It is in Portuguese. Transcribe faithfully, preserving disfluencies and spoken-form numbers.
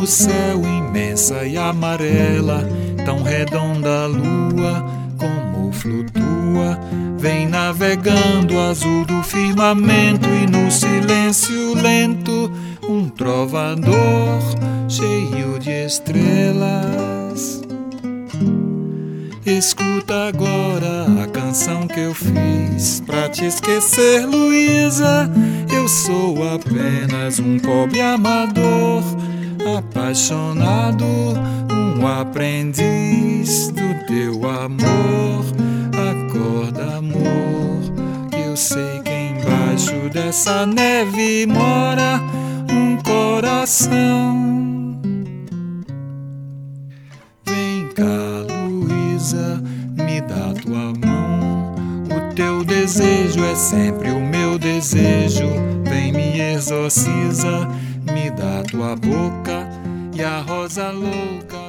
no céu imensa e amarela, tão redonda a lua como flutua, vem navegando azul do firmamento, e no silêncio lento um trovador cheio de estrelas. Escuta agora a canção que eu fiz pra te esquecer, Luísa. Eu sou apenas um pobre amador, apaixonado, um aprendiz do teu amor. Acorda, amor, que eu sei que embaixo dessa neve mora um coração. Vem cá, Luísa, me dá tua mão. O teu desejo é sempre o meu desejo. Vem, me exorciza, me dá tua boca e a rosa louca.